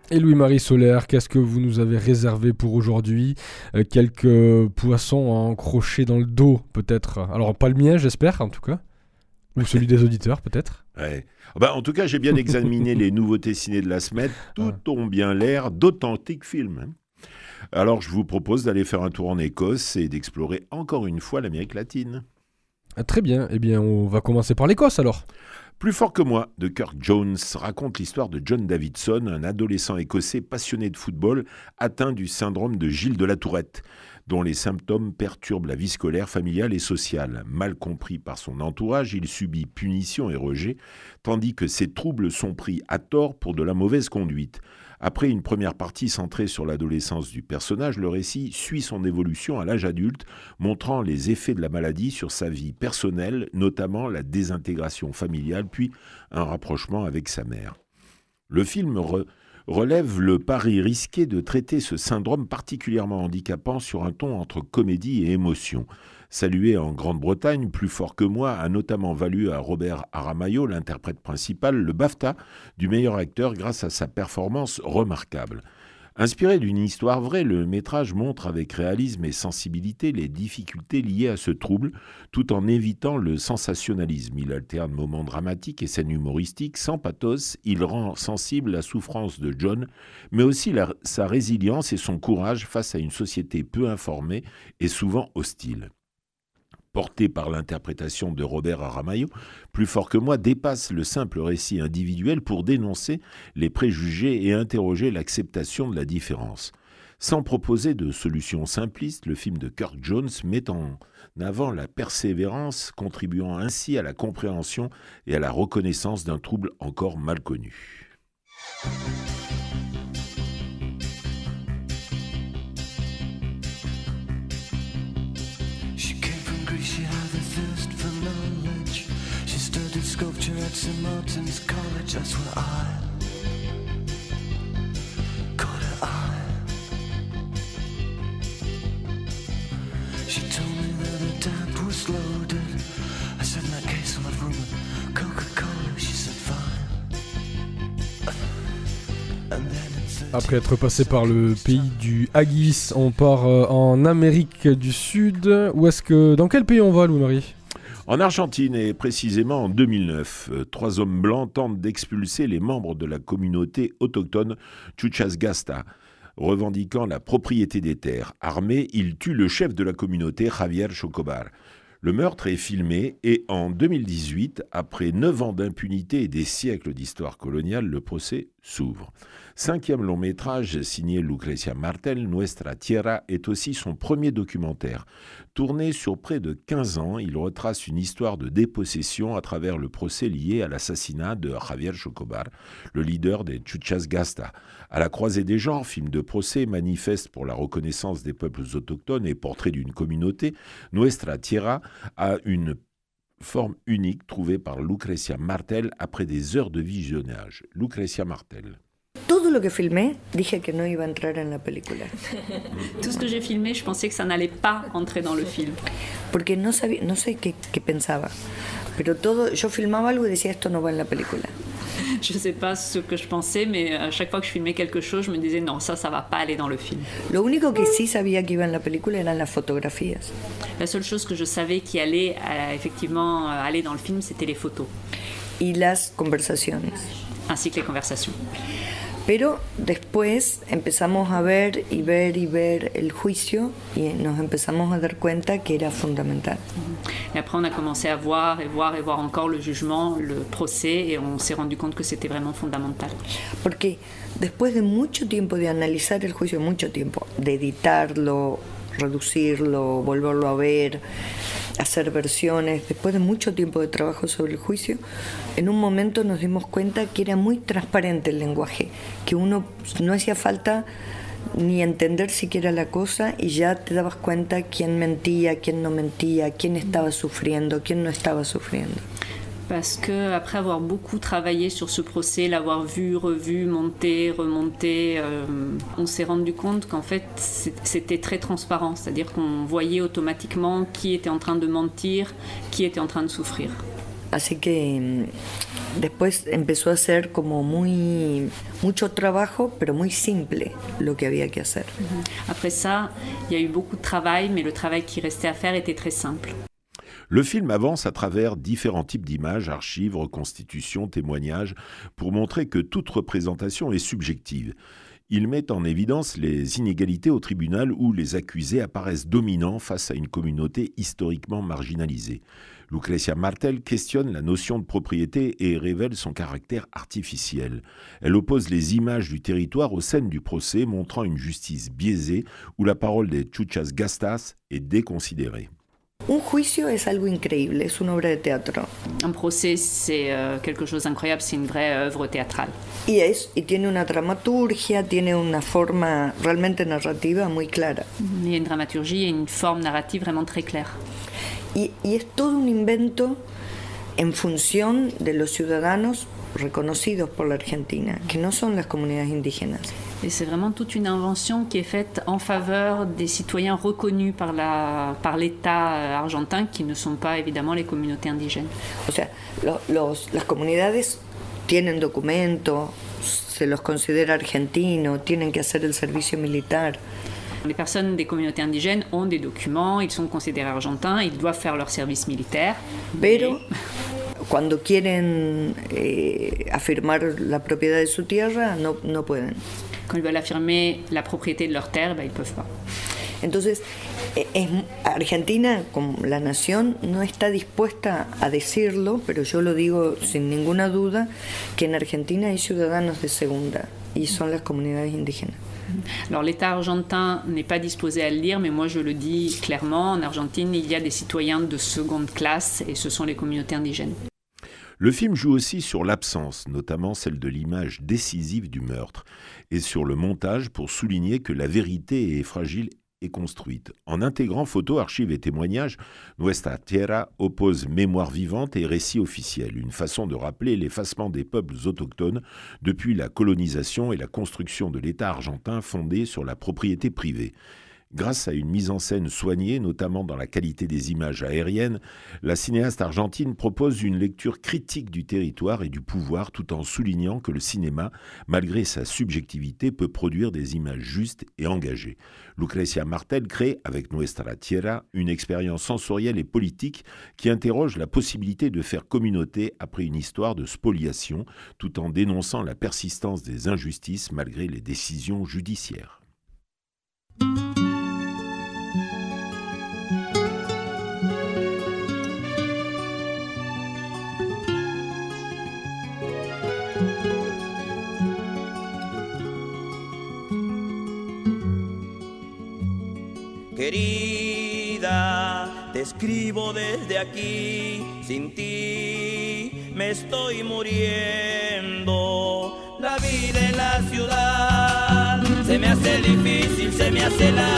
Et Louis-Marie Solaire, qu'est-ce que vous nous avez réservé pour aujourd'hui ? Quelques poissons à encrocher dans le dos, peut-être. Alors, pas le mien, j'espère, en tout cas. Ou celui des auditeurs, peut-être. Ouais. En tout cas, j'ai bien examiné les nouveautés ciné de la semaine. Tout ont bien l'air d'authentiques films. Alors, je vous propose d'aller faire un tour en Écosse et d'explorer encore une fois l'Amérique latine. Très bien. Eh bien, on va commencer par l'Écosse, alors. Plus fort que moi, de Kirk Jones, raconte l'histoire de John Davidson, un adolescent écossais passionné de football, atteint du syndrome de Gilles de la Tourette, dont les symptômes perturbent la vie scolaire, familiale et sociale. Mal compris par son entourage, il subit punition et rejet, tandis que ses troubles sont pris à tort pour de la mauvaise conduite. Après une première partie centrée sur l'adolescence du personnage, le récit suit son évolution à l'âge adulte, montrant les effets de la maladie sur sa vie personnelle, notamment la désintégration familiale, puis un rapprochement avec sa mère. Le film relève le pari risqué de traiter ce syndrome particulièrement handicapant sur un ton entre comédie et émotion. Salué en Grande-Bretagne, Plus fort que moi a notamment valu à Robert Aramayo, l'interprète principal, le BAFTA du meilleur acteur grâce à sa performance remarquable. Inspiré d'une histoire vraie, le métrage montre avec réalisme et sensibilité les difficultés liées à ce trouble, tout en évitant le sensationnalisme. Il alterne moments dramatiques et scènes humoristiques. Sans pathos, il rend sensible la souffrance de John, mais aussi sa résilience et son courage face à une société peu informée et souvent hostile. Porté par l'interprétation de Robert Aramayo, Plus fort que moi dépasse le simple récit individuel pour dénoncer les préjugés et interroger l'acceptation de la différence. Sans proposer de solution simpliste, le film de Kirk Jones met en avant la persévérance, contribuant ainsi à la compréhension et à la reconnaissance d'un trouble encore mal connu. She had a thirst for knowledge. She studied sculpture at St. Martin's College. That's where I caught her eye. She told me that her dad was loaded. I said, in that case I'll have rum and Coca-Cola. She said, fine. And then Après être passé par le pays du haggis, on part en Amérique du Sud. Dans quel pays on va, Louis-Marie ? En Argentine et précisément en 2009, 3 hommes blancs tentent d'expulser les membres de la communauté autochtone Chuchasgasta, revendiquant la propriété des terres. Armés, ils tuent le chef de la communauté, Javier Chocobar. Le meurtre est filmé et en 2018, après 9 ans d'impunité et des siècles d'histoire coloniale, le procès s'ouvre. 5e long métrage signé Lucrecia Martel, Nuestra Tierra est aussi son premier documentaire. Tourné sur près de 15 ans, il retrace une histoire de dépossession à travers le procès lié à l'assassinat de Javier Chocobar, le leader des Chuchasgasta. À la croisée des genres, film de procès, manifeste pour la reconnaissance des peuples autochtones et portrait d'une communauté, Nuestra Tierra a une forme unique trouvée par Lucrecia Martel après des heures de visionnage. Lucrecia Martel. Todo lo que filmé, dije que no iba a entrar en la película. Tout ce que j'ai filmé, je pensais que ça n'allait pas entrer dans le film. Porque no sé qué pensaba, pero yo filmaba algo y decía esto no va en la película. Je ne sais pas ce que je pensais, mais à chaque fois que je filmais quelque chose, je me disais non, ça va pas aller dans le film. Lo único que sí sabía que iba en la película eran las fotografías. La seule chose que je savais qui allait effectivement aller dans le film, c'était les photos. Y las conversaciones. Ainsi que les conversations. Pero después empezamos a ver el juicio y nos empezamos a dar cuenta que era fundamental. Et après, on a commencé à voir encore le jugement, le procès, et on s'est rendu compte que c'était vraiment fondamental. Porque después de mucho tiempo de analizar el juicio, mucho tiempo, de editarlo, reducirlo, volverlo a ver, hacer versiones, después de mucho tiempo de trabajo sobre el juicio, en un momento nos dimos cuenta que era muy transparente el lenguaje, que uno no hacía falta ni entender siquiera la cosa y ya te dabas cuenta quién mentía, quién no mentía, quién estaba sufriendo, quién no estaba sufriendo. Parce qu'après avoir beaucoup travaillé sur ce procès, l'avoir vu, revu, monté, remonté, on s'est rendu compte qu'en fait c'était très transparent, c'est-à-dire qu'on voyait automatiquement qui était en train de mentir, qui était en train de souffrir. Así que después empezó a ser como mucho trabajo, pero muy simple lo que había que hacer. Après ça, il y a eu beaucoup de travail, mais le travail qui restait à faire était très simple. Le film avance à travers différents types d'images, archives, reconstitutions, témoignages, pour montrer que toute représentation est subjective. Il met en évidence les inégalités au tribunal où les accusés apparaissent dominants face à une communauté historiquement marginalisée. Lucrecia Martel questionne la notion de propriété et révèle son caractère artificiel. Elle oppose les images du territoire aux scènes du procès, montrant une justice biaisée où la parole des chuchas gastas est déconsidérée. Un juicio es algo increíble, es una obra de teatro. Un procès, c'est quelque chose d'incroyable, c'est une vraie œuvre théâtrale. Y tiene una dramaturgia, tiene una forma realmente narrativa muy clara. Il y a une dramaturgie et une forme narrative vraiment très claire. Y es todo un invento en función de los ciudadanos reconocidos por la Argentina, que no son las comunidades indígenas. Et c'est vraiment toute une invention qui est faite en faveur des citoyens reconnus par l'État argentin, qui ne sont pas évidemment les communautés indigènes. O sea, las comunidades tienen documentos, se los considera argentinos, tienen que hacer el servicio militar. Les personnes des communautés indigènes ont des documents, ils sont considérés argentins, ils doivent faire leur service militaire. Pero cuando quieren afirmar la propiedad de su tierra, no pueden. Quand ils veulent affirmer la propriété de leur terre, ils ne peuvent pas. Entonces, Argentina, como la nación, no está dispuesta a decirlo, pero yo lo digo sin ninguna duda, que en Argentina hay ciudadanos de segunda, y son las comunidades indígenas. Alors l'État argentin n'est pas disposé à le dire, mais moi je le dis clairement, en Argentine il y a des citoyens de seconde classe et ce sont les communautés indigènes. Le film joue aussi sur l'absence, notamment celle de l'image décisive du meurtre, et sur le montage pour souligner que la vérité est fragile et construite. En intégrant photos, archives et témoignages, Nuestra Tierra oppose mémoire vivante et récit officiel, une façon de rappeler l'effacement des peuples autochtones depuis la colonisation et la construction de l'État argentin fondé sur la propriété privée. Grâce à une mise en scène soignée, notamment dans la qualité des images aériennes, la cinéaste argentine propose une lecture critique du territoire et du pouvoir tout en soulignant que le cinéma, malgré sa subjectivité, peut produire des images justes et engagées. Lucrecia Martel crée, avec Nuestra Tierra, une expérience sensorielle et politique qui interroge la possibilité de faire communauté après une histoire de spoliation, tout en dénonçant la persistance des injustices malgré les décisions judiciaires. Querida, te escribo desde aquí, sin ti me estoy muriendo. La vida en la ciudad se me hace difícil, se me hace larga.